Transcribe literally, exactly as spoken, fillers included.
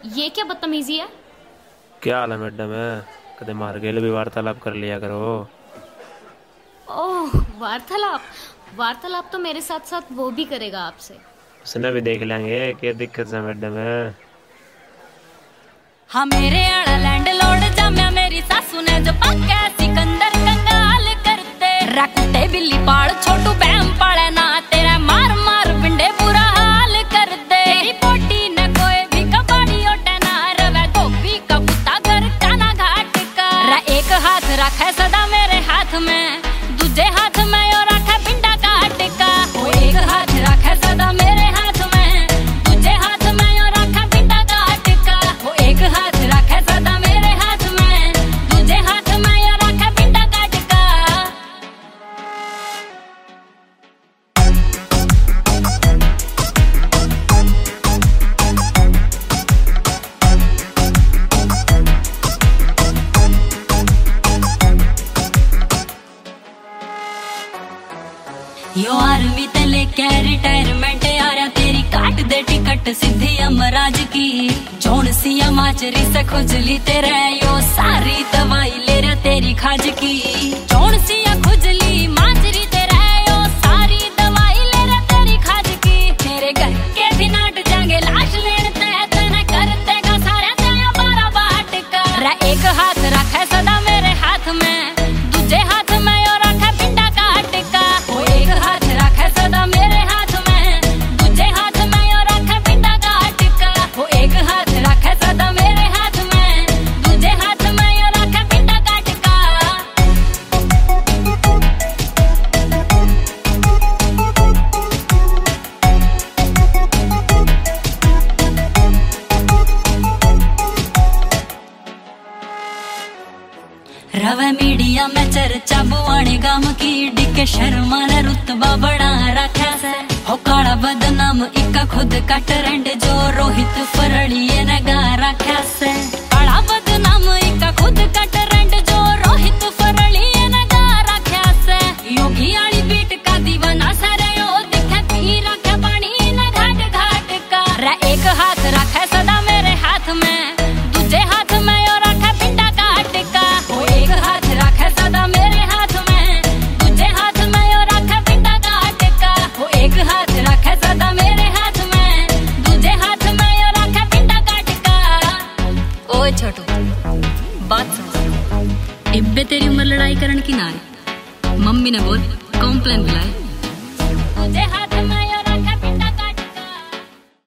ये क्या बदतमीजी है? क्या हाल है मैडम है? कदे मार गए भी वार्तालाप कर लिया करो। ओह, वार्तालाप। वार्तालाप तो मेरे साथ साथ वो भी करेगा आपसे। उसने भी देख लेंगे क्या दिक्कत है मैडम है। हाँ मेरे आड़ा लैंडलॉर्ड जाम्या मेरी सासू ने जो पक्का सिकंदर कंगाल करते रखते बिल्ली पाल छोटू बहम पाले ना तेरा मार मार पिंडे बुरा हाल कर दे। तेरी पोटी न कोई भी कबाड़ी ओटे ना रवे धोबी का कुत्ता घर काना घाट का रा एक हाथ रखे सदा मेरे हाथ में दूजे हाथ में और रखे पिंडा काट का। वो एक हाथ रखे सदा मेरे हाथ में दूजे हाथ में और रखे पिंडा काट का। वो एक हाथ रखे सदा मेरे हाथ में दूजे हाथ में और रखे पिंडा काट का। यो आर्मी ते लेके रिटायरमेंट यारा तेरी काट दे टिकट सीधी अमराज की जोन सी माचरी से खुजली तेरे यो सारी दवाई ले रहा तेरी खाज की जोन सी खुजली माचरी तेरे यो सारी दवाई ले रहा तेरी खाज की। तेरे घर के भी नाट जाएंगे लाश लेने ते तेने करते का सारे तेरा बारा बाट का रा एक हाथ रखे सदा मेरे हाथ में दूजे हाथ में और रखे पिंडा काट का। वो एक हाथ रखे सदा मेरे हाथ में दूजे हाथ में और रखे पिंडा काट का। वो एक हाथ रखे सदा मेरे हाथ में दूजे हाथ में और रखे पिंडा काट का। रवे मीडिया में चर्चा बुआने गाम की डिके शर्मा ने रुतबा बढ़ा रखा से हो काला बदनाम इका खुद का ट्रेंड जो रोहित फरड़िए ने गा रखा से काला बदनाम इका खुद का ट्रेंड जो रोहित फरड़िए ने गा रखा से। योगी आली बीट का दीवाना सारे यो दिखे पी रखे पानी ने घाट घाट का रा एक हाथ रखे सदा मेरे हाथ में दूजे हाथ में और रखे पिंडा काट का। वो एक हाथ रखे सदा मेरे हाथ में दूजे हाथ में और रखे पिंडा काट का। वो एक हाथ रखे सदा मेरे हाथ में दूजे हाथ में और रखे पिंडा काट का। ओए छोटू बात सुन, इब्बे तेरी उम्र लड़ाई करन की ना है। मम्मी ने बोल कॉम्प्लेन बुलाए तुझे